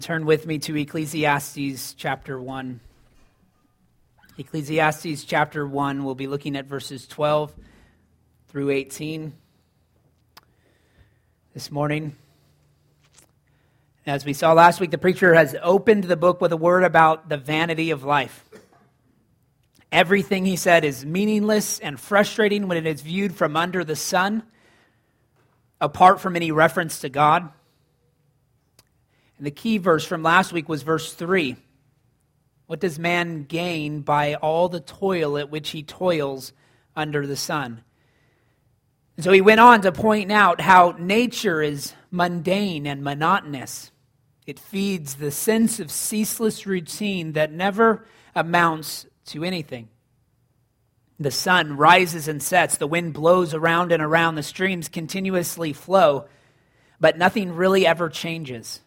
Turn with me to Ecclesiastes chapter 1. Ecclesiastes chapter 1, we'll be looking at verses 12 through 18 this morning. As we saw last week, the preacher has opened the book with a word about the vanity of life. Everything, he said, is meaningless and frustrating when it is viewed from under the sun, apart from any reference to God. And the key verse from last week was verse 3. What does man gain by all the toil at which he toils under the sun? And so he went on to point out how nature is mundane and monotonous. It feeds the sense of ceaseless routine that never amounts to anything. The sun rises and sets, the wind blows around and around, the streams continuously flow, but nothing really ever changes.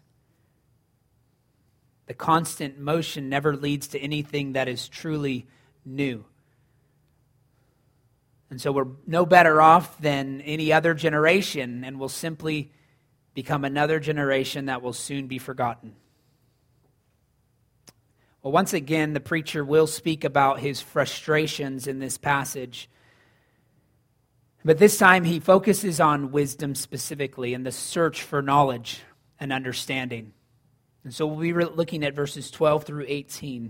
The constant motion never leads to anything that is truly new. And so we're no better off than any other generation, and will simply become another generation that will soon be forgotten. Well, once again, the preacher will speak about his frustrations in this passage. But this time he focuses on wisdom specifically and the search for knowledge and understanding. And so we'll be looking at verses 12 through 18.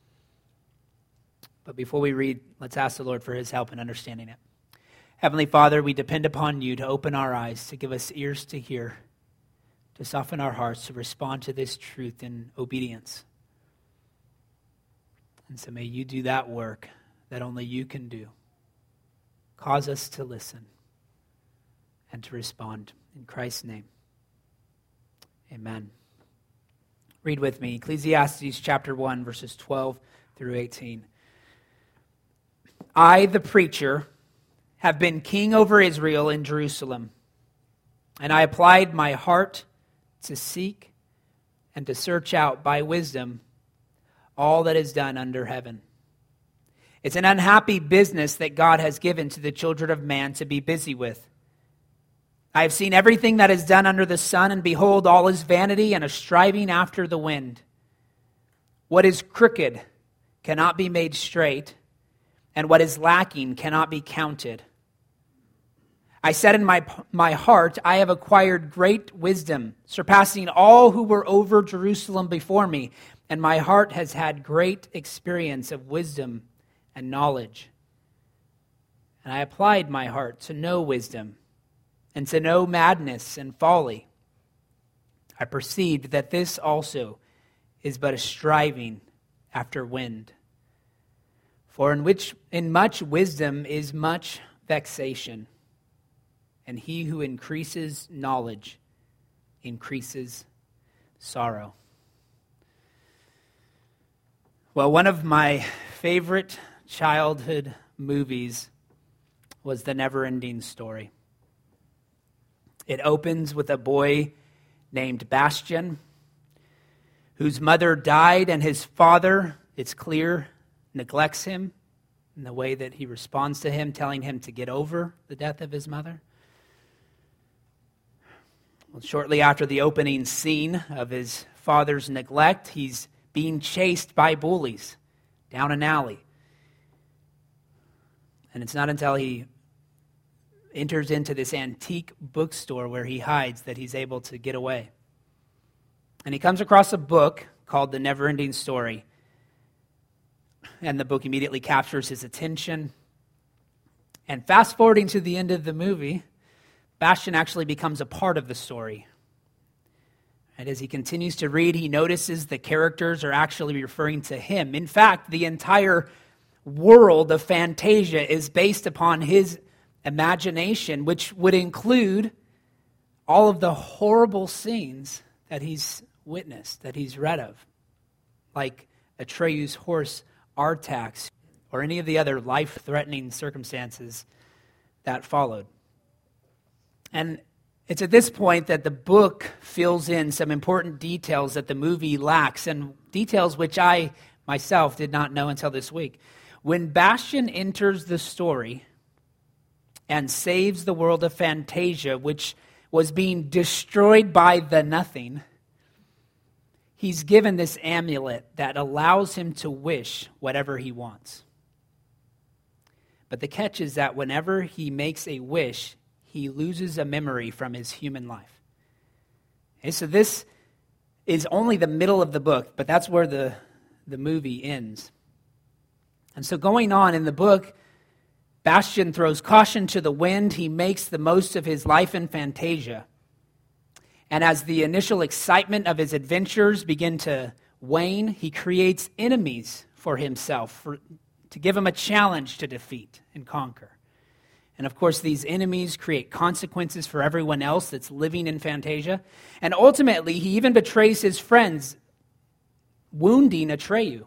But before we read, let's ask the Lord for his help in understanding it. Heavenly Father, we depend upon you to open our eyes, to give us ears to hear, to soften our hearts, to respond to this truth in obedience. And so may you do that work that only you can do. Cause us to listen and to respond. In Christ's name, amen. Read with me, Ecclesiastes chapter 1, verses 12 through 18. I, the preacher, have been king over Israel in Jerusalem, and I applied my heart to seek and to search out by wisdom all that is done under heaven. It's an unhappy business that God has given to the children of man to be busy with. I have seen everything that is done under the sun, and behold, all is vanity and a striving after the wind. What is crooked cannot be made straight, and what is lacking cannot be counted. I said in my heart, I have acquired great wisdom, surpassing all who were over Jerusalem before me, and my heart has had great experience of wisdom and knowledge. And I applied my heart to know wisdom, and to know madness and folly. I perceived that this also is but a striving after wind. For in much wisdom is much vexation, and he who increases knowledge increases sorrow. Well, one of my favorite childhood movies was The Never-Ending Story. It opens with a boy named Bastian, whose mother died, and his father, it's clear, neglects him in the way that he responds to him, telling him to get over the death of his mother. Well, shortly after the opening scene of his father's neglect, he's being chased by bullies down an alley. And it's not until he enters into this antique bookstore where he hides that he's able to get away. And he comes across a book called The Never-Ending Story. And the book immediately captures his attention. And fast forwarding to the end of the movie, Bastian actually becomes a part of the story. And as he continues to read, he notices the characters are actually referring to him. In fact, the entire world of Fantasia is based upon his imagination, which would include all of the horrible scenes that he's witnessed, that he's read of, like Atreyu's horse Artax, or any of the other life-threatening circumstances that followed. And it's at this point that the book fills in some important details that the movie lacks, and details which I myself did not know until this week. When Bastian enters the story and saves the world of Fantasia, which was being destroyed by the nothing, he's given this amulet that allows him to wish whatever he wants. But the catch is that whenever he makes a wish, he loses a memory from his human life. Okay, so this is only the middle of the book, but that's where the movie ends. And so going on in the book, Bastian throws caution to the wind. He makes the most of his life in Fantasia. And as the initial excitement of his adventures begin to wane, he creates enemies for himself to give him a challenge to defeat and conquer. And of course, these enemies create consequences for everyone else that's living in Fantasia. And ultimately, he even betrays his friends, wounding Atreyu.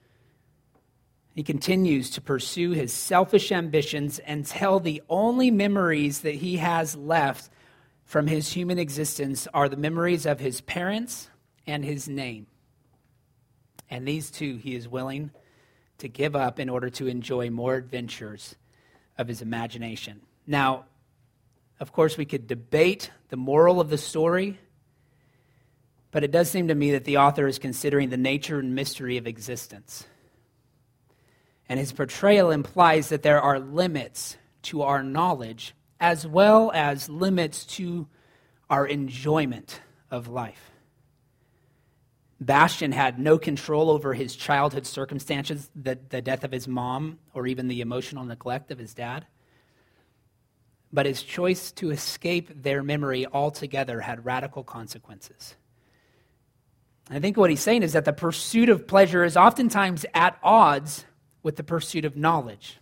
He continues to pursue his selfish ambitions until the only memories that he has left from his human existence are the memories of his parents and his name. And these two he is willing to give up in order to enjoy more adventures of his imagination. Now, of course, we could debate the moral of the story, but it does seem to me that the author is considering the nature and mystery of existence. And his portrayal implies that there are limits to our knowledge as well as limits to our enjoyment of life. Bastian had no control over his childhood circumstances, the death of his mom, or even the emotional neglect of his dad. But his choice to escape their memory altogether had radical consequences. I think what he's saying is that the pursuit of pleasure is oftentimes at odds with the pursuit of knowledge.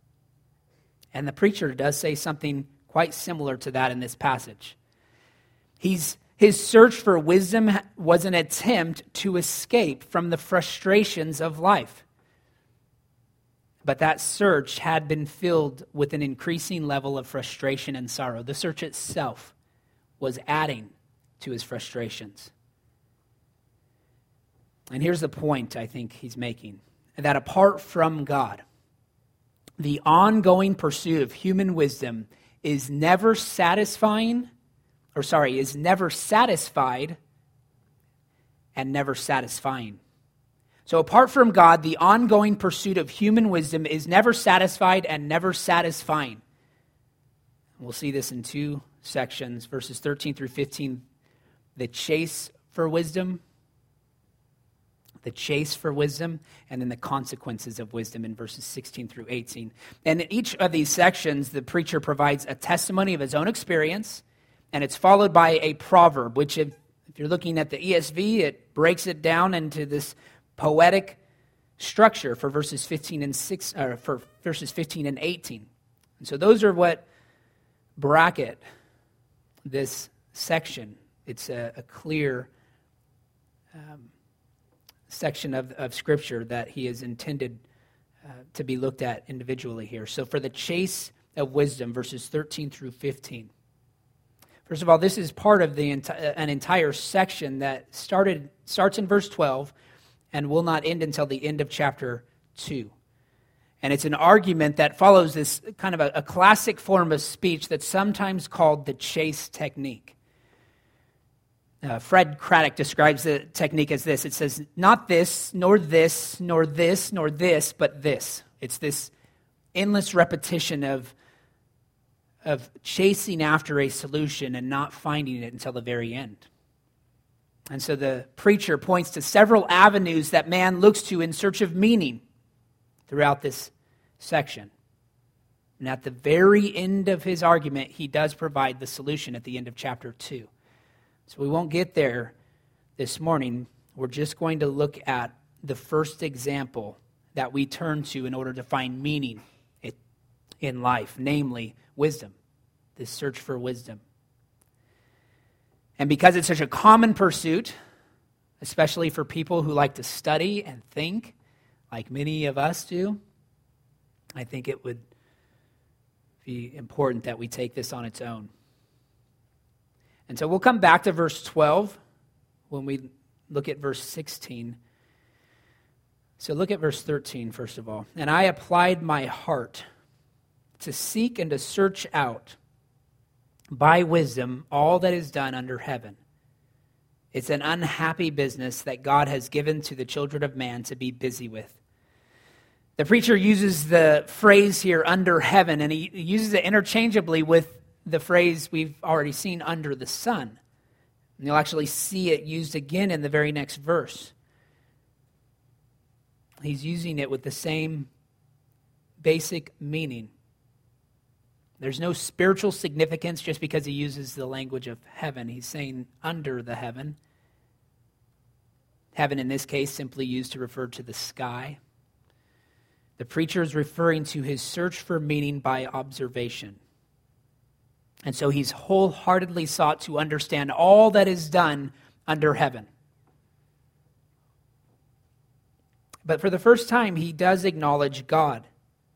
And the preacher does say something quite similar to that in this passage. His search for wisdom was an attempt to escape from the frustrations of life. But that search had been filled with an increasing level of frustration and sorrow. The search itself was adding to his frustrations. And here's the point I think he's making, that apart from God, the ongoing pursuit of human wisdom is never satisfied and never satisfying. So apart from God, the ongoing pursuit of human wisdom is never satisfied and never satisfying. We'll see this in two sections, verses 13 through 15, the chase for wisdom, and then the consequences of wisdom in verses 16 through 18. And in each of these sections, the preacher provides a testimony of his own experience, and it's followed by a proverb, which if you're looking at the ESV, it breaks it down into this poetic structure for verses 15 and 18. And so those are what bracket this section. It's a clear section of Scripture that he is intended to be looked at individually here. So for the chase of wisdom, verses 13 through 15. First of all, this is part of an entire section that starts in verse 12 and will not end until the end of chapter 2. And it's an argument that follows this kind of a classic form of speech that's sometimes called the chase technique. Fred Craddock describes the technique as this. It says, not this, nor this, nor this, nor this, but this. It's this endless repetition of chasing after a solution and not finding it until the very end. And so the preacher points to several avenues that man looks to in search of meaning throughout this section. And at the very end of his argument, he does provide the solution at the end of chapter 2. So we won't get there this morning. We're just going to look at the first example that we turn to in order to find meaning in life, namely wisdom, this search for wisdom. And because it's such a common pursuit, especially for people who like to study and think, like many of us do, I think it would be important that we take this on its own. And so we'll come back to verse 12 when we look at verse 16. So look at verse 13, first of all. And I applied my heart to seek and to search out by wisdom all that is done under heaven. It's an unhappy business that God has given to the children of man to be busy with. The preacher uses the phrase here, under heaven, and he uses it interchangeably with the phrase we've already seen, under the sun. And you'll actually see it used again in the very next verse. He's using it with the same basic meaning. There's no spiritual significance just because he uses the language of heaven. He's saying under the heaven. Heaven in this case simply used to refer to the sky. The preacher is referring to his search for meaning by observation. And so he's wholeheartedly sought to understand all that is done under heaven. But for the first time, he does acknowledge God.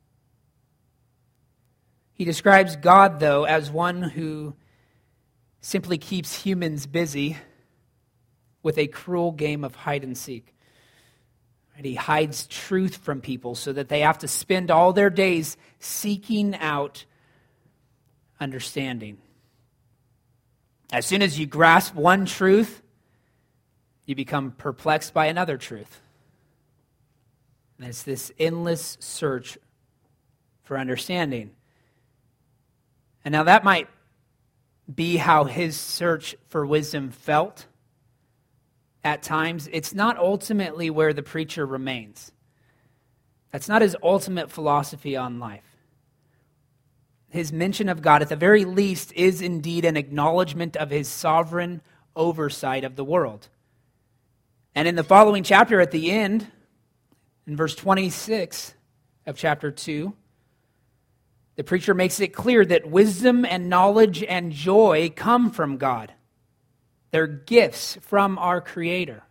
He describes God, though, as one who simply keeps humans busy with a cruel game of hide and seek. And he hides truth from people so that they have to spend all their days seeking out understanding. As soon as you grasp one truth, you become perplexed by another truth. And it's this endless search for understanding. And now that might be how his search for wisdom felt at times. It's not ultimately where the preacher remains. That's not his ultimate philosophy on life. His mention of God, at the very least, is indeed an acknowledgement of his sovereign oversight of the world. And in the following chapter, at the end, in verse 26 of chapter 2, the preacher makes it clear that wisdom and knowledge and joy come from God. They're gifts from our Creator.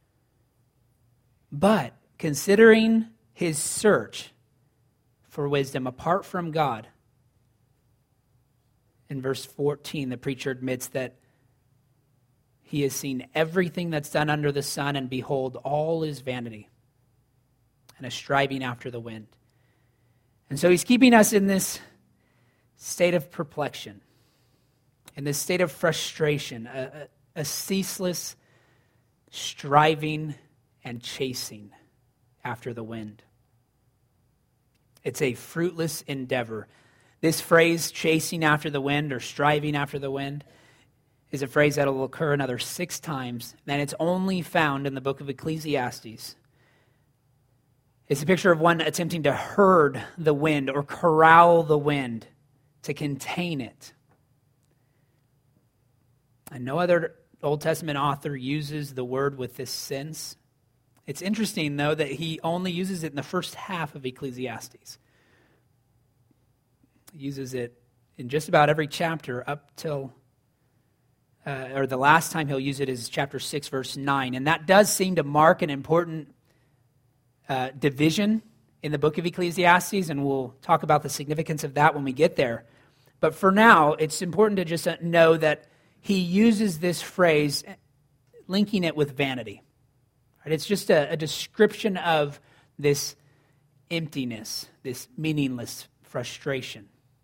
But considering his search for wisdom apart from God, in verse 14, the preacher admits that he has seen everything that's done under the sun, and behold, all is vanity and a striving after the wind. And so he's keeping us in this state of perplexion, in this state of frustration, a ceaseless striving and chasing after the wind. It's a fruitless endeavor. This phrase, chasing after the wind or striving after the wind, is a phrase that will occur another 6 times, and it's only found in the book of Ecclesiastes. It's a picture of one attempting to herd the wind or corral the wind, to contain it. And no other Old Testament author uses the word with this sense. It's interesting, though, that he only uses it in the first half of Ecclesiastes. He uses it in just about every chapter up till, or the last time he'll use it is chapter 6, verse 9. And that does seem to mark an important division in the book of Ecclesiastes, and we'll talk about the significance of that when we get there. But for now, it's important to just know that he uses this phrase, linking it with vanity. Right? It's just a description of this emptiness, this meaningless frustration.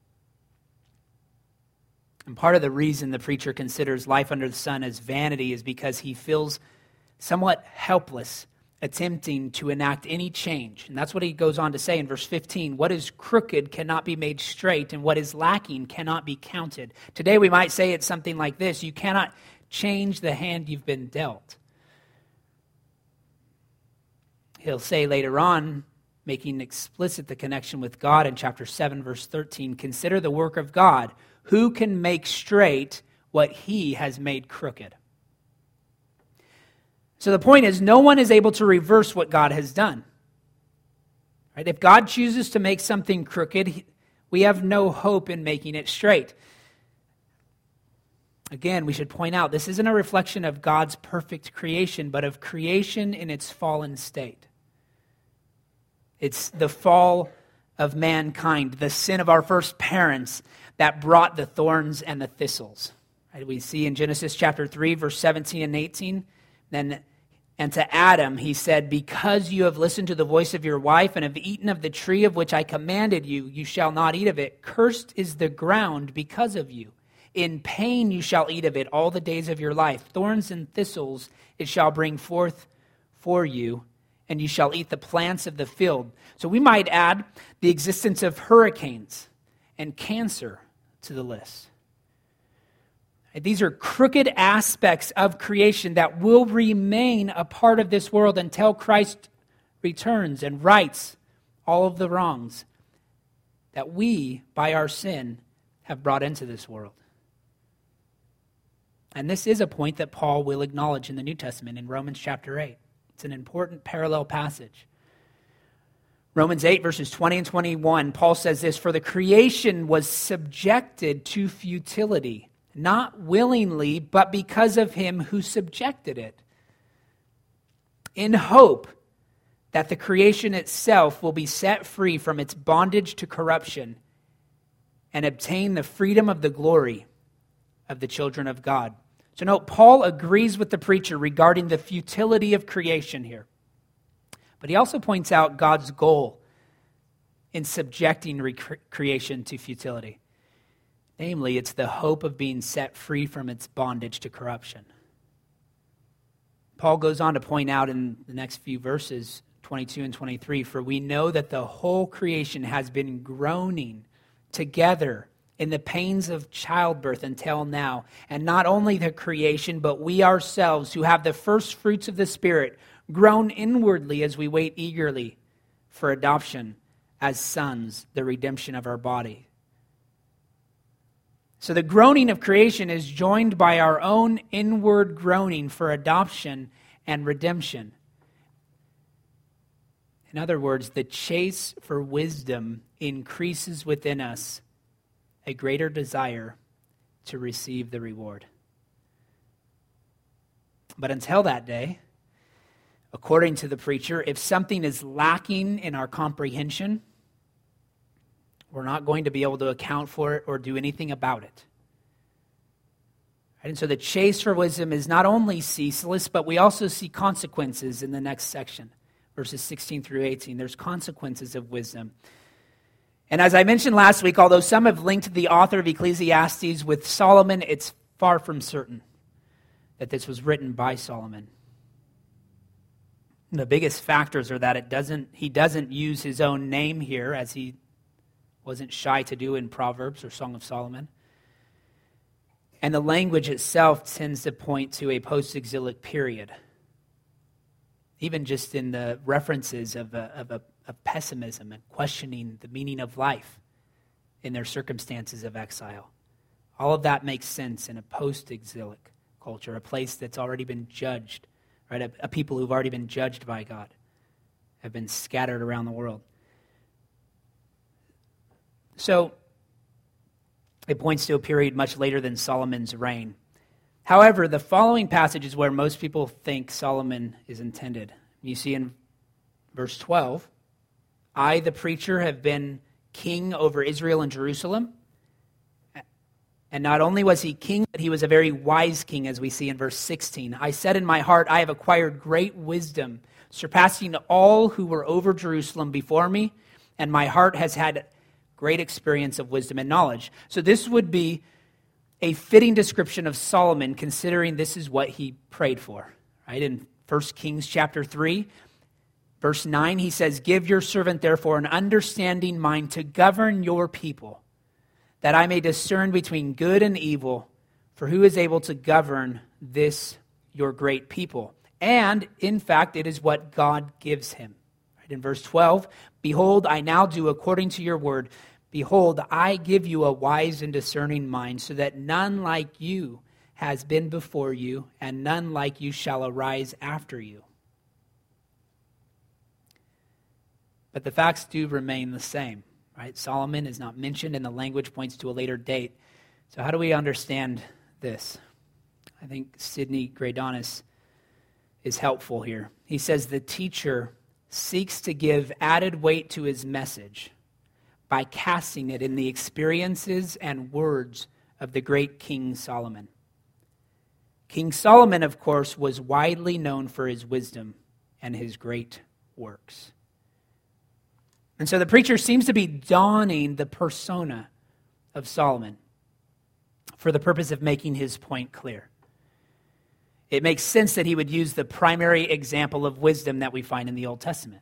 And part of the reason the preacher considers life under the sun as vanity is because he feels somewhat helpless attempting to enact any change. And that's what he goes on to say in verse 15. What is crooked cannot be made straight, and what is lacking cannot be counted. Today we might say it's something like this: you cannot change the hand you've been dealt. He'll say later on, making explicit the connection with God in chapter 7, verse 13, consider the work of God. Who can make straight what he has made crooked? So the point is, no one is able to reverse what God has done. Right? If God chooses to make something crooked, we have no hope in making it straight. Again, we should point out, this isn't a reflection of God's perfect creation, but of creation in its fallen state. It's the fall of mankind, the sin of our first parents, that brought the thorns and the thistles. Right? We see in Genesis chapter 3, verse 17 and 18, and to Adam he said, because you have listened to the voice of your wife and have eaten of the tree of which I commanded you, you shall not eat of it. Cursed is the ground because of you. In pain you shall eat of it all the days of your life. Thorns and thistles it shall bring forth for you, and you shall eat the plants of the field. So we might add the existence of hurricanes and cancer to the list. These are crooked aspects of creation that will remain a part of this world until Christ returns and rights all of the wrongs that we, by our sin, have brought into this world. And this is a point that Paul will acknowledge in the New Testament in Romans chapter 8. It's an important parallel passage. Romans 8, verses 20 and 21, Paul says this, "For the creation was subjected to futility, not willingly, but because of him who subjected it, in hope that the creation itself will be set free from its bondage to corruption and obtain the freedom of the glory of the children of God." So note, Paul agrees with the preacher regarding the futility of creation here. But he also points out God's goal in subjecting creation to futility. Namely, it's the hope of being set free from its bondage to corruption. Paul goes on to point out in the next few verses, 22 and 23, "For we know that the whole creation has been groaning together in the pains of childbirth until now. And not only the creation, but we ourselves who have the first fruits of the Spirit groan inwardly as we wait eagerly for adoption as sons, the redemption of our body." So the groaning of creation is joined by our own inward groaning for adoption and redemption. In other words, the chase for wisdom increases within us a greater desire to receive the reward. But until that day, according to the preacher, if something is lacking in our comprehension, we're not going to be able to account for it or do anything about it. And so the chase for wisdom is not only ceaseless, but we also see consequences in the next section, verses 16 through 18. There's consequences of wisdom. And as I mentioned last week, although some have linked the author of Ecclesiastes with Solomon, it's far from certain that this was written by Solomon. The biggest factors are that he doesn't use his own name here, as he wasn't shy to do in Proverbs or Song of Solomon. And the language itself tends to point to a post-exilic period, even just in the references of pessimism and questioning the meaning of life in their circumstances of exile. All of that makes sense in a post-exilic culture, a place that's already been judged, right? A people who've already been judged by God, have been scattered around the world. So it points to a period much later than Solomon's reign. However, the following passage is where most people think Solomon is intended. You see in verse 12, "I, the preacher, have been king over Israel and Jerusalem." And not only was he king, but he was a very wise king, as we see in verse 16. "I said in my heart, I have acquired great wisdom, surpassing all who were over Jerusalem before me, and my heart has had great experience of wisdom and knowledge." So this would be a fitting description of Solomon, considering this is what he prayed for. Right? In 1 Kings chapter 3, verse 9, he says, "Give your servant therefore an understanding mind to govern your people, that I may discern between good and evil, for who is able to govern this your great people?" And, in fact, it is what God gives him. Right? In verse 12, "Behold, I now do according to your word. Behold, I give you a wise and discerning mind, so that none like you has been before you, and none like you shall arise after you." But the facts do remain the same. Right? Solomon is not mentioned, and the language points to a later date. So how do we understand this? I think Sidney Graydonis is helpful here. He says the teacher seeks to give added weight to his message by casting it in the experiences and words of the great King Solomon. King Solomon, of course, was widely known for his wisdom and his great works. And so the preacher seems to be donning the persona of Solomon. for the purpose of making his point clear. It makes sense that he would use the primary example of wisdom that we find in the Old Testament.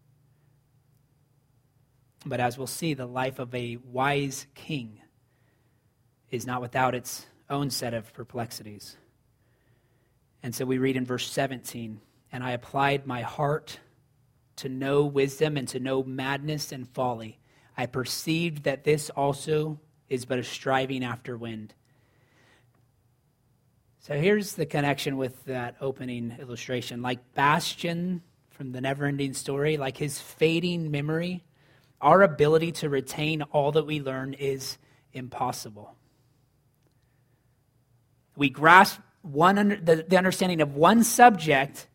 But as we'll see, the life of a wise king is not without its own set of perplexities. And so we read in verse 17, "And I applied my heart to know wisdom and to know madness and folly. I perceived that this also is but a striving after wind." So here's the connection with that opening illustration. Like Bastian from the Neverending Story, like his fading memory, our ability to retain all that we learn is impossible. We grasp the understanding of one subject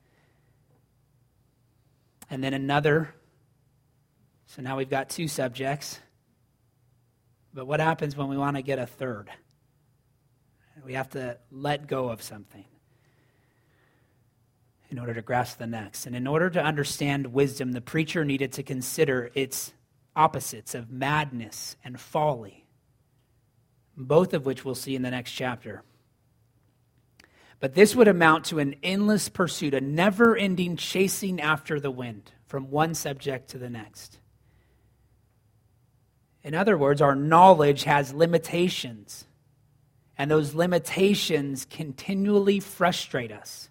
and then another. So now we've got two subjects. But what happens when we want to get a third? We have to let go of something in order to grasp the next. And in order to understand wisdom, the preacher needed to consider its opposites of madness and folly, both of which we'll see in the next chapter. But this would amount to an endless pursuit, a never-ending chasing after the wind from one subject to the next. In other words, our knowledge has limitations, and those limitations continually frustrate us.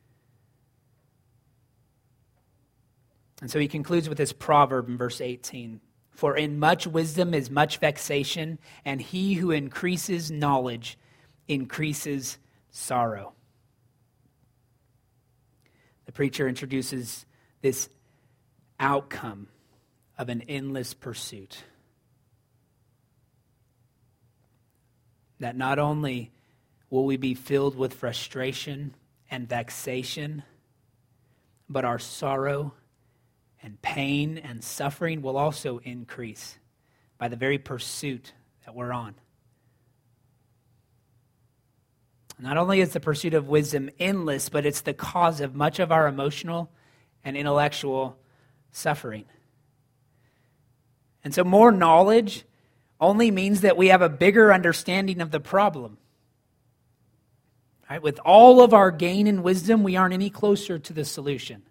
And so he concludes with this proverb in verse 18. "For in much wisdom is much vexation, and he who increases knowledge increases sorrow." The preacher introduces this outcome of an endless pursuit. That not only will we be filled with frustration and vexation, but our sorrow and pain and suffering will also increase by the very pursuit that we're on. Not only is the pursuit of wisdom endless, but it's the cause of much of our emotional and intellectual suffering. And so more knowledge only means that we have a bigger understanding of the problem. Right? With all of our gain in wisdom, we aren't any closer to the solution.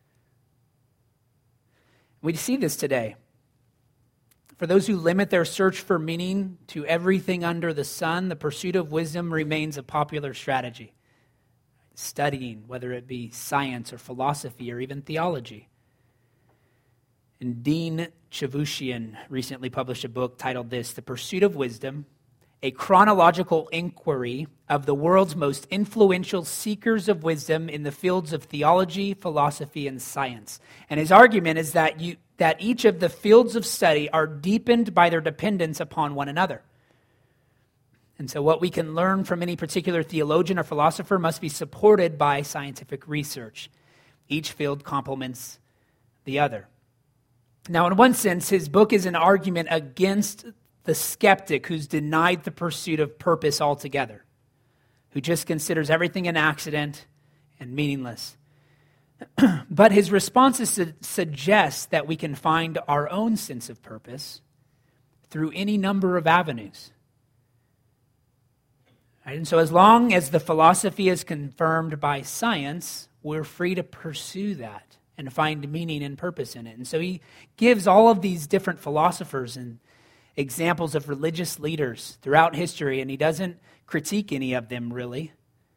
We see this today. For those who limit their search for meaning to everything under the sun, the pursuit of wisdom remains a popular strategy. Studying, whether it be science or philosophy or even theology. And Dean Chavushian recently published a book titled this, "The Pursuit of Wisdom, a chronological inquiry of the world's most influential seekers of wisdom in the fields of theology, philosophy, and science." And his argument is that each of the fields of study are deepened by their dependence upon one another. And so what we can learn from any particular theologian or philosopher must be supported by scientific research. Each field complements the other. Now, in one sense, his book is an argument against the skeptic who's denied the pursuit of purpose altogether, who just considers everything an accident and meaningless. But his responses suggest that we can find our own sense of purpose through any number of avenues. Right? And so as long as the philosophy is confirmed by science, we're free to pursue that and find meaning and purpose in it. And so he gives all of these different philosophers and examples of religious leaders throughout history, and he doesn't critique any of them really.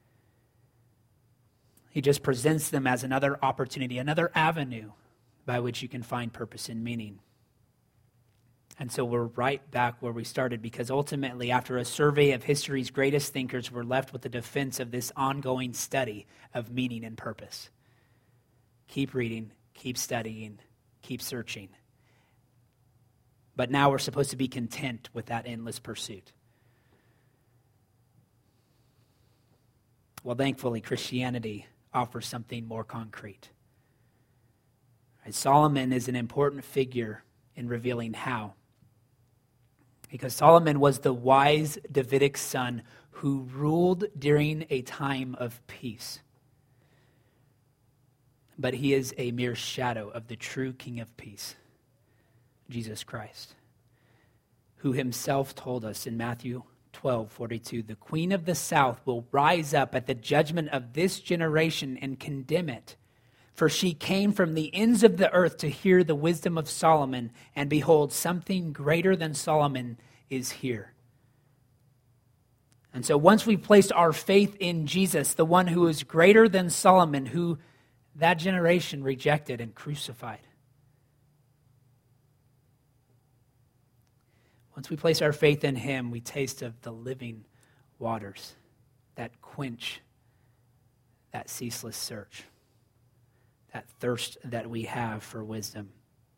He just presents them as another opportunity, another avenue by which you can find purpose and meaning. And so we're right back where we started, because ultimately, after a survey of history's greatest thinkers, we're left with the defense of this ongoing study of meaning and purpose. Keep reading, keep studying, keep searching. But now we're supposed to be content with that endless pursuit. Well, thankfully, Christianity offers something more concrete. Right? Solomon is an important figure in revealing how. Because Solomon was the wise Davidic son who ruled during a time of peace. But he is a mere shadow of the true King of Peace, Jesus Christ, who himself told us in Matthew 12:42, the queen of the south will rise up at the judgment of this generation and condemn it. For she came from the ends of the earth to hear the wisdom of Solomon, and behold, something greater than Solomon is here. And so once we've placed our faith in Jesus, the one who is greater than Solomon, who that generation rejected and crucified. Once we place our faith in him, we taste of the living waters that quench that ceaseless search, that thirst that we have for wisdom.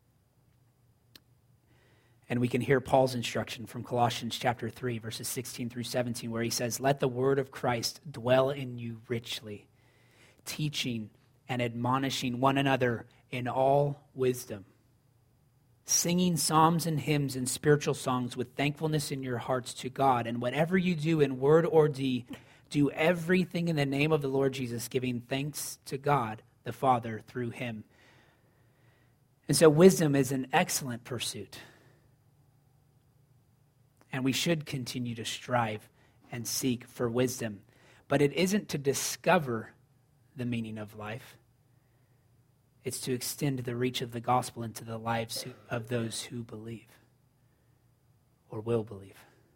And we can hear Paul's instruction from Colossians chapter 3, verses 16 through 17, where he says, "Let the word of Christ dwell in you richly, teaching and admonishing one another in all wisdom, singing psalms and hymns and spiritual songs with thankfulness in your hearts to God. And whatever you do in word or deed, do everything in the name of the Lord Jesus, giving thanks to God the Father through him." And so wisdom is an excellent pursuit. And we should continue to strive and seek for wisdom. But it isn't to discover the meaning of life. It's to extend the reach of the gospel into the lives of those who believe or will believe.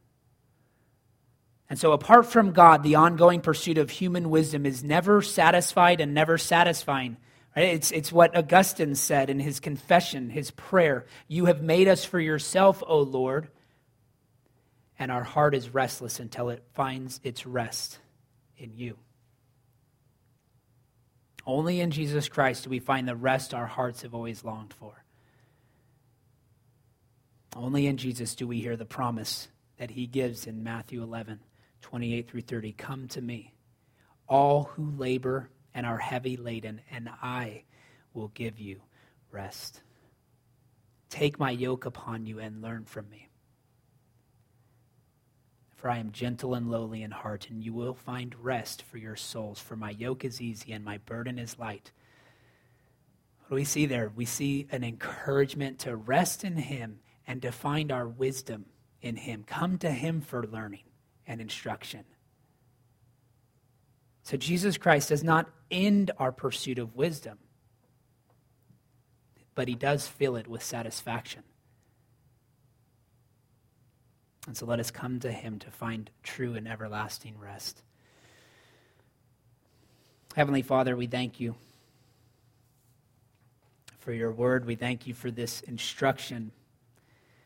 And so apart from God, the ongoing pursuit of human wisdom is never satisfied and never satisfying. Right? It's what Augustine said in his confession, his prayer. "You have made us for yourself, O Lord, and our heart is restless until it finds its rest in you." Only in Jesus Christ do we find the rest our hearts have always longed for. Only in Jesus do we hear the promise that he gives in Matthew 11:28 through 30. "Come to me, all who labor and are heavy laden, and I will give you rest. Take my yoke upon you and learn from me. For I am gentle and lowly in heart, and you will find rest for your souls. For my yoke is easy and my burden is light." What do we see there? We see an encouragement to rest in him and to find our wisdom in him. Come to him for learning and instruction. So Jesus Christ does not end our pursuit of wisdom, but he does fill it with satisfaction. And so let us come to him to find true and everlasting rest. Heavenly Father, we thank you for your word. We thank you for this instruction